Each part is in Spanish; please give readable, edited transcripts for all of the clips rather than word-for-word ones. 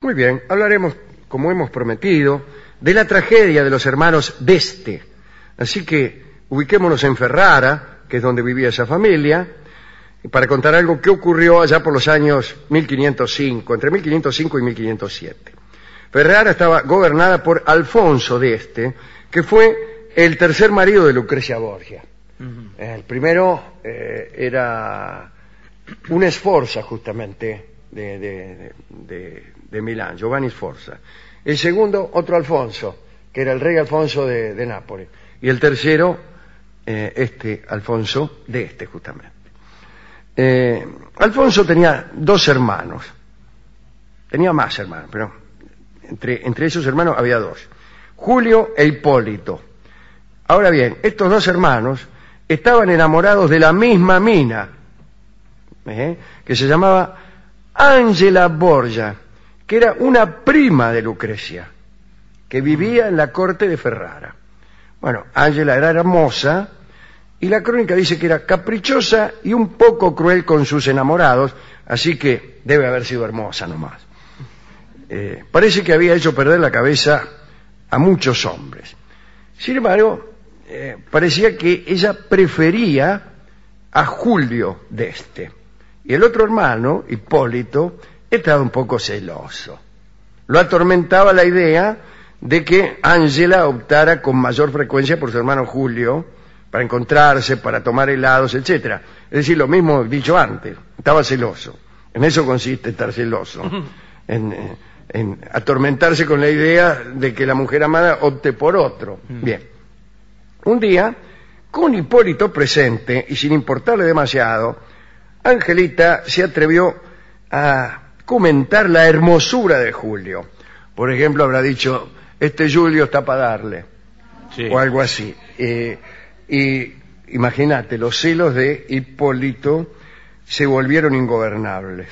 Muy bien, hablaremos, como hemos prometido, de la tragedia de los hermanos d'Este. Así que ubiquémonos en Ferrara, que es donde vivía esa familia, para contar algo que ocurrió allá por los años 1505, entre 1505 y 1507. Ferrara estaba gobernada por Alfonso d'Este, que fue el tercer marido de Lucrecia Borgia. El primero era un Sforza, justamente, de Milán, Giovanni Sforza. El segundo, otro Alfonso, que era el rey Alfonso de Nápoles. Y el tercero, Alfonso d'Este, justamente. Alfonso tenía dos hermanos. Tenía más hermanos, pero entre esos hermanos había dos. Julio e Hipólito. Ahora bien, estos dos hermanos estaban enamorados de la misma mina, que se llamaba Angela Borgia, que era una prima de Lucrecia, que vivía en la corte de Ferrara. Bueno, Angela era hermosa, y la crónica dice que era caprichosa y un poco cruel con sus enamorados, así que debe haber sido hermosa nomás. Parece que había hecho perder la cabeza a muchos hombres. Sin embargo, parecía que ella prefería a Julio d'Este. Y el otro hermano, Hipólito, estaba un poco celoso. Lo atormentaba la idea de que Ángela optara con mayor frecuencia por su hermano Julio para encontrarse, para tomar helados, etc. Es decir, lo mismo dicho antes, estaba celoso. En eso consiste estar celoso, en atormentarse con la idea de que la mujer amada opte por otro. Bien. Un día, con Hipólito presente y sin importarle demasiado, Angelita se atrevió a comentar la hermosura de Julio. Por ejemplo, habrá dicho, este Julio está para darle, sí, o algo así. Y imagínate, los celos de Hipólito se volvieron ingobernables.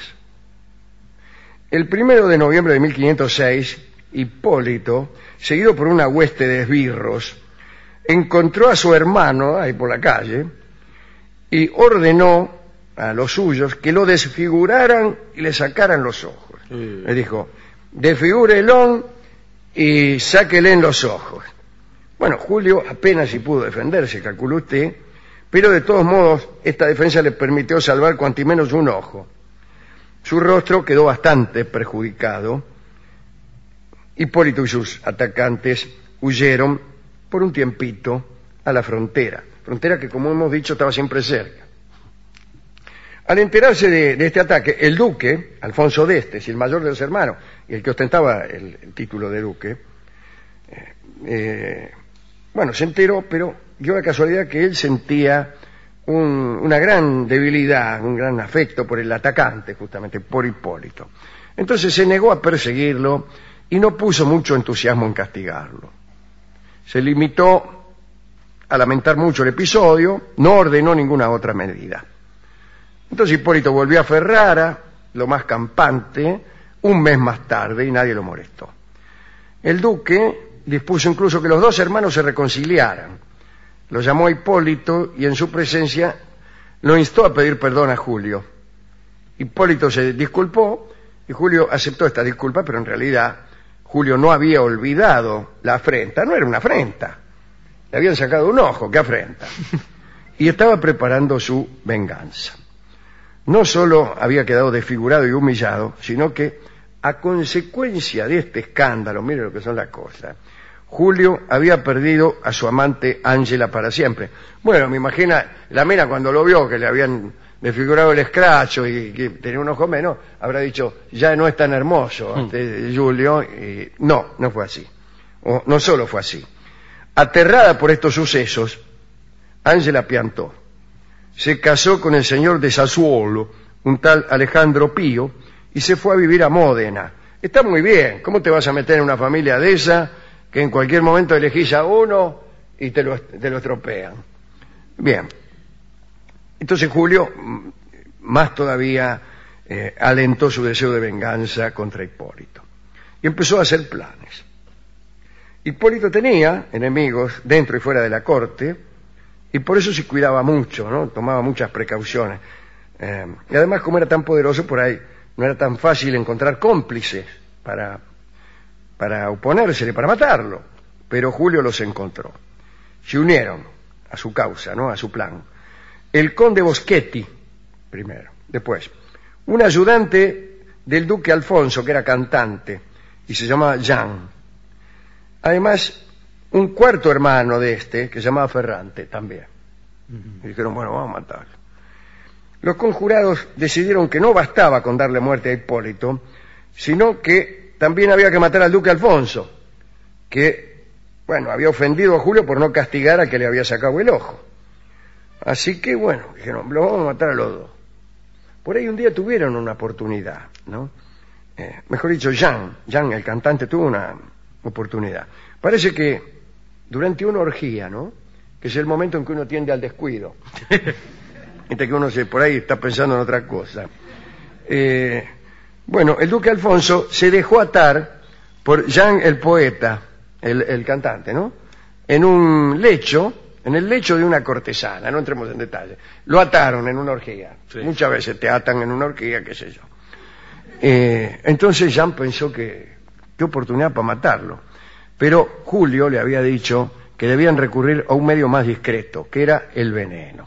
El 1 de noviembre de 1506, Hipólito, seguido por una hueste de esbirros, encontró a su hermano ahí por la calle y ordenó a los suyos que lo desfiguraran y le sacaran los ojos. Le dijo, desfigúrelo y sáquele en los ojos. Bueno, Julio apenas si pudo defenderse, calculó usted, pero de todos modos esta defensa le permitió salvar cuanto menos un ojo. Su rostro quedó bastante perjudicado. Hipólito y sus atacantes huyeron por un tiempito a la frontera que, como hemos dicho, estaba siempre cerca. Al enterarse de este ataque, el duque, Alfonso d'Este, el mayor de los hermanos, y el que ostentaba el título de duque, se enteró, pero dio la casualidad que él sentía una gran debilidad, un gran afecto por el atacante, justamente por Hipólito. Entonces se negó a perseguirlo y no puso mucho entusiasmo en castigarlo. Se limitó a lamentar mucho el episodio, no ordenó ninguna otra medida. Entonces Hipólito volvió a Ferrara, lo más campante, un mes más tarde, y nadie lo molestó. El duque dispuso incluso que los dos hermanos se reconciliaran. Lo llamó a Hipólito y en su presencia lo instó a pedir perdón a Julio. Hipólito se disculpó y Julio aceptó esta disculpa, pero en realidad Julio no había olvidado la afrenta. No era una afrenta, le habían sacado un ojo, ¿qué afrenta? Y estaba preparando su venganza. No solo había quedado desfigurado y humillado, sino que a consecuencia de este escándalo, mire lo que son las cosas, Julio había perdido a su amante Ángela para siempre. Bueno, me imagina, la mina cuando lo vio, que le habían desfigurado el escracho y que tenía un ojo menos, habrá dicho, ya no es tan hermoso Julio. Y no fue así. O no solo fue así. Aterrada por estos sucesos, Ángela piantó. Se casó con el señor de Sassuolo, un tal Alejandro Pío, y se fue a vivir a Módena. Está muy bien, ¿cómo te vas a meter en una familia de esa que en cualquier momento elegís a uno y te lo estropean? Bien. Entonces Julio, más todavía, alentó su deseo de venganza contra Hipólito. Y empezó a hacer planes. Hipólito tenía enemigos dentro y fuera de la corte, y por eso se cuidaba mucho, ¿no? Tomaba muchas precauciones. Y además, como era tan poderoso, por ahí no era tan fácil encontrar cómplices para oponérsele, para matarlo. Pero Julio los encontró. Se unieron a su causa, ¿no? A su plan. El conde Boschetti, primero. Después, un ayudante del duque Alfonso, que era cantante, y se llamaba Jean. Además, un cuarto hermano de este, que se llamaba Ferrante, también. Y dijeron, bueno, vamos a matarlo. Los conjurados decidieron que no bastaba con darle muerte a Hipólito, sino que también había que matar al duque Alfonso, que, bueno, había ofendido a Julio por no castigar al que le había sacado el ojo. Así que, bueno, dijeron, lo vamos a matar a los dos. Por ahí un día tuvieron una oportunidad, ¿no? Mejor dicho, Jean, el cantante, tuvo una oportunidad. Parece que durante una orgía, ¿no? Que es el momento en que uno tiende al descuido. Entre que uno por ahí está pensando en otra cosa. Bueno, el duque Alfonso se dejó atar por Jean el poeta, el cantante, ¿no? En el lecho de una cortesana, no entremos en detalle. Lo ataron en una orgía. Sí. Muchas veces te atan en una orgía, qué sé yo. Entonces Jean pensó que qué oportunidad para matarlo. Pero Julio le había dicho que debían recurrir a un medio más discreto, que era el veneno.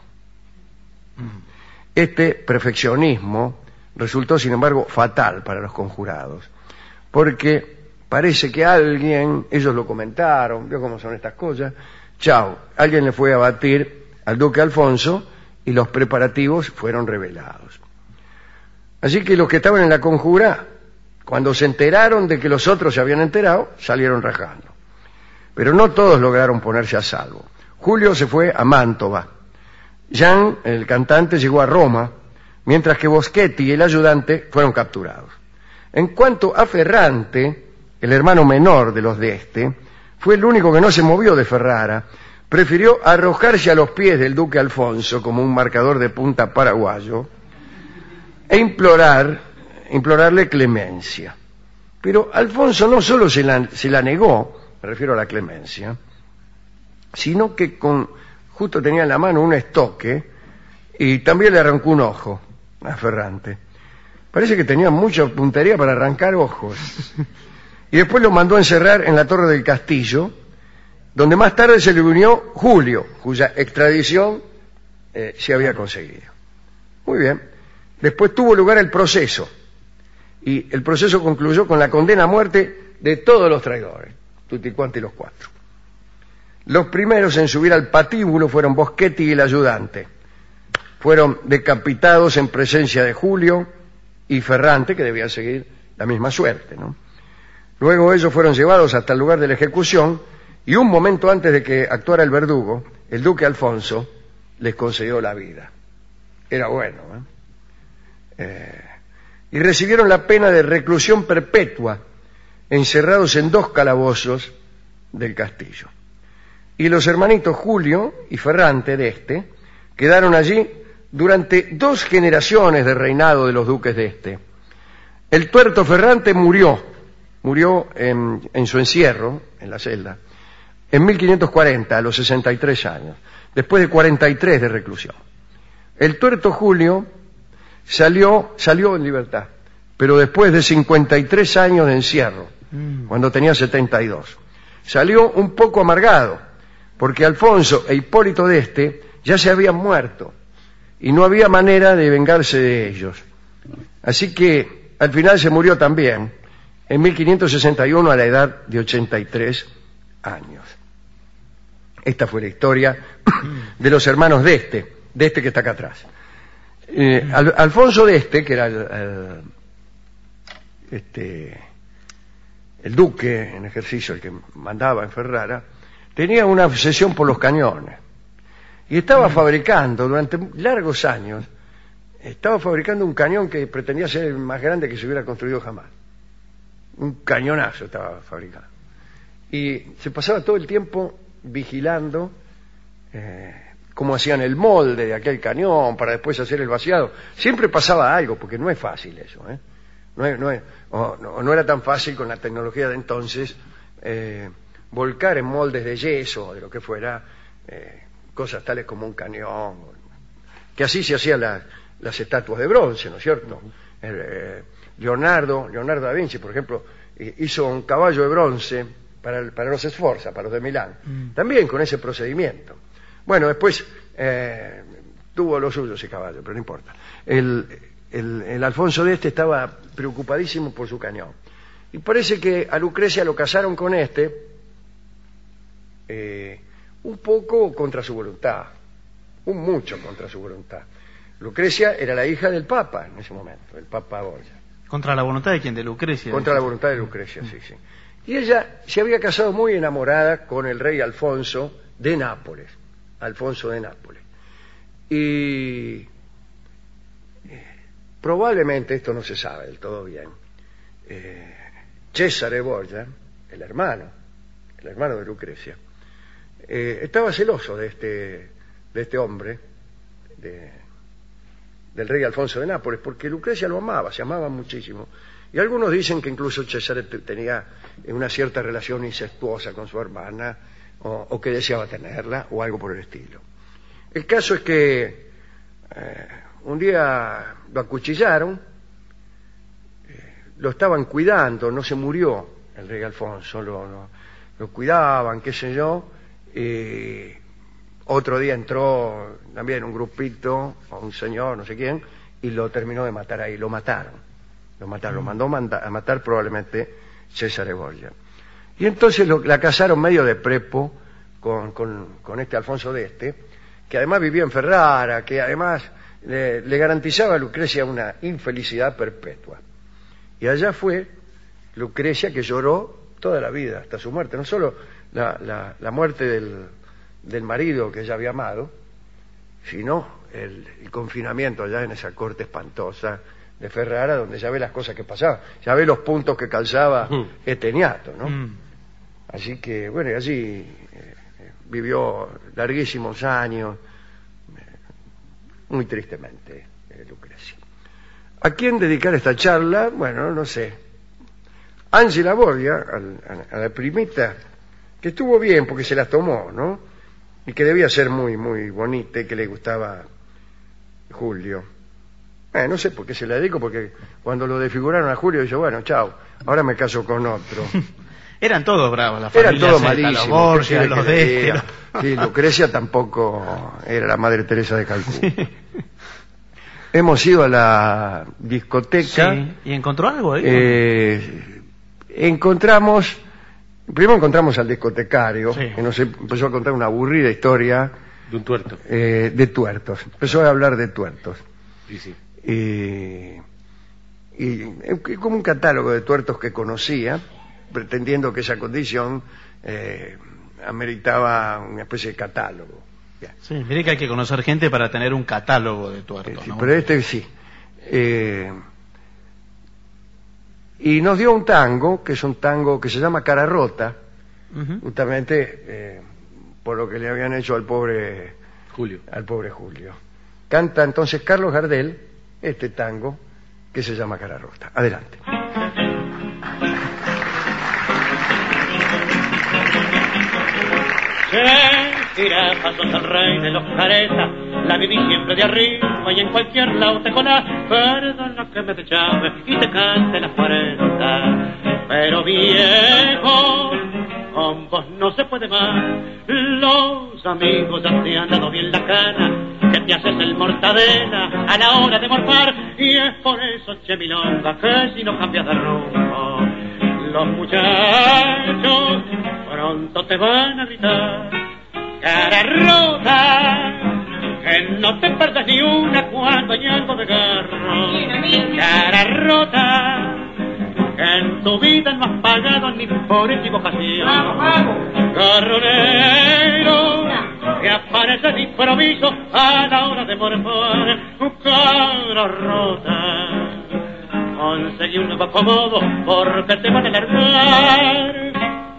Este perfeccionismo resultó, sin embargo, fatal para los conjurados, porque parece que ellos lo comentaron, vio cómo son estas cosas, alguien le fue a batir al duque Alfonso y los preparativos fueron revelados. Así que los que estaban en la conjura, cuando se enteraron de que los otros se habían enterado, salieron rajando. Pero no todos lograron ponerse a salvo. Julio se fue a Mantova. Jean, el cantante, llegó a Roma, mientras que Boschetti y el ayudante fueron capturados. En cuanto a Ferrante, el hermano menor de los de este, fue el único que no se movió de Ferrara. Prefirió arrojarse a los pies del duque Alfonso como un marcador de punta paraguayo e implorarle clemencia. Pero Alfonso no solo se la negó, me refiero a la clemencia, sino que justo tenía en la mano un estoque y también le arrancó un ojo a Ferrante. Parece que tenía mucha puntería para arrancar ojos. Y después lo mandó a encerrar en la torre del castillo, donde más tarde se le unió Julio, cuya extradición se había conseguido. Muy bien. Después tuvo lugar el proceso, y el proceso concluyó con la condena a muerte de todos los traidores, tutti quanti los cuatro. Los primeros en subir al patíbulo fueron Boschetti y el ayudante. Fueron decapitados en presencia de Julio y Ferrante, que debían seguir la misma suerte, ¿no? Luego ellos fueron llevados hasta el lugar de la ejecución, y un momento antes de que actuara el verdugo, el duque Alfonso les concedió la vida. Era bueno, y recibieron la pena de reclusión perpetua, encerrados en 2 calabozos del castillo. Y los hermanitos Julio y Ferrante de este quedaron allí durante 2 generaciones de reinado de los duques de este. El tuerto Ferrante murió en su encierro, en la celda, en 1540, a los 63 años, después de 43 de reclusión. El tuerto Julio salió en libertad, pero después de 53 años de encierro, cuando tenía 72. Salió un poco amargado, porque Alfonso e Hipólito de este ya se habían muerto, y no había manera de vengarse de ellos. Así que al final se murió también, en 1561, a la edad de 83 años. Esta fue la historia de los hermanos de este que está acá atrás. Alfonso de este, que era el duque en ejercicio, el que mandaba en Ferrara, tenía una obsesión por los cañones. Y estaba fabricando, durante largos años, un cañón que pretendía ser el más grande que se hubiera construido jamás. Un cañonazo estaba fabricando. Y se pasaba todo el tiempo vigilando cómo hacían el molde de aquel cañón para después hacer el vaciado. Siempre pasaba algo, porque no es fácil eso, no era tan fácil con la tecnología de entonces volcar en moldes de yeso o de lo que fuera cosas tales como un cañón, que así se hacían las estatuas de bronce, ¿no es cierto? Leonardo da Vinci, por ejemplo, hizo un caballo de bronce para los Sforza, para los de Milán, también con ese procedimiento. Bueno, después tuvo lo suyo ese caballo, pero no importa. El Alfonso de este estaba preocupadísimo por su cañón. Y parece que a Lucrecia lo casaron con un poco contra su voluntad, mucho contra su voluntad. Lucrecia era la hija del Papa en ese momento, el Papa Borgia. ¿Contra la voluntad de quién? ¿De Lucrecia? Contra la voluntad de Lucrecia, sí. Y ella se había casado muy enamorada con el rey Alfonso de Nápoles. Y probablemente, esto no se sabe del todo bien, Cesare Borgia, el hermano de Lucrecia, estaba celoso de este hombre, del rey Alfonso de Nápoles, porque Lucrecia lo amaba, se amaban muchísimo. Y algunos dicen que incluso Cesare tenía una cierta relación incestuosa con su hermana, o que deseaba tenerla, o algo por el estilo. El caso es que un día lo acuchillaron, lo estaban cuidando, no se murió el rey Alfonso, lo cuidaban, qué sé yo. Otro día entró también un grupito, o un señor, no sé quién, y lo terminó de matar ahí, lo mataron, lo mandó a matar probablemente Cesare Borgia. Y entonces la casaron medio de prepo con este Alfonso de este, que además vivía en Ferrara, que además le garantizaba a Lucrecia una infelicidad perpetua. Y allá fue Lucrecia, que lloró toda la vida, hasta su muerte, no solo la muerte del marido que ella había amado, sino el confinamiento allá en esa corte espantosa de Ferrara, donde ya ve las cosas que pasaban, ya ve los puntos que calzaba Eteniato, ¿no? Así que, bueno, y allí vivió larguísimos años, muy tristemente, Lucrecia. ¿A quién dedicar esta charla? Bueno, no sé. Ángela Borgia, a la primita, que estuvo bien porque se las tomó, ¿no? Y que debía ser muy, muy bonita y que le gustaba Julio. No sé por qué se la dedico, porque cuando lo desfiguraron a Julio, dice, bueno, chao, ahora me caso con otro. Eran todos bravos, la familia. Eran todos malísimos. Los Borgia, los de este. Sí, Lucrecia tampoco era la Madre Teresa de Calcuta. Sí. Hemos ido a la discoteca. Sí. ¿Y encontró algo ahí? Primero encontramos al discotecario, sí, que nos empezó a contar una aburrida historia. De un tuerto. De tuertos. Empezó a hablar de tuertos. Sí. Y como un catálogo de tuertos que conocía, pretendiendo que esa condición ameritaba una especie de catálogo. Bien. Sí, mire que hay que conocer gente para tener un catálogo de tuertos, sí, ¿no? Pero sí. Y nos dio un tango, que es un tango que se llama Cara Rota, justamente por lo que le habían hecho al pobre Julio. Canta entonces Carlos Gardel este tango que se llama Cara Rota. Adelante. Jirafa, sos el rey de los caretas, la viví siempre de arriba y en cualquier lado te colás. Perdona que me te llame y te cante las 40, pero viejo, con vos no se puede más. Los amigos ya te han dado bien la cana, que te haces el mortadela a la hora de morfar, y es por eso, che milonga, que si no cambias de rumbo, los muchachos pronto te van a gritar. Cara rota, que no te perdas ni una cuando hay algo de garro. Cara rota, que en tu vida no has pagado ni por equivocación. Garronero, que aparece de improviso a la hora de morfar. Cara rota, conseguí un nuevo acomodo porque te van a largar.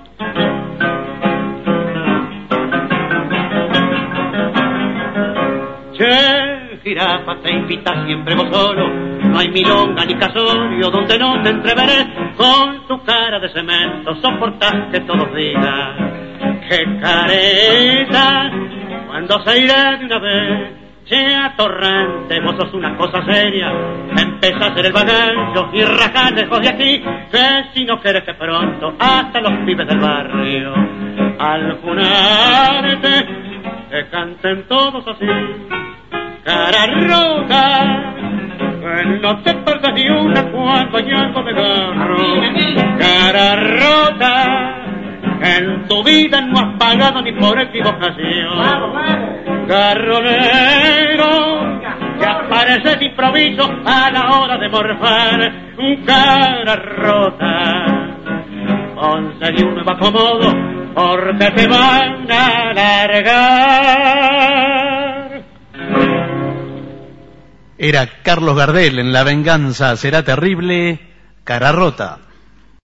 Che, jirafa, te invita siempre vos solo, no hay milonga ni casorio donde no te entreverés. Con tu cara de cemento soportás que todos digan que careta, cuando se irá de una vez. Chea Torrente, vos sos una cosa seria. Empezá a hacer el bagallo y rajá lejos de aquí, que si no querés que pronto hasta los pibes del barrio al junarte te canten todos así. Cara rota, no te perdas ni una cuando hay algo de garro. Cara rota, en tu vida no has pagado ni por equivocación. Garronero, que apareces de improviso a la hora de morfar. Cara rota, conseguí un nuevo acomodo porque te van a largar. Era Carlos Gardel en La venganza será terrible, Cara rota.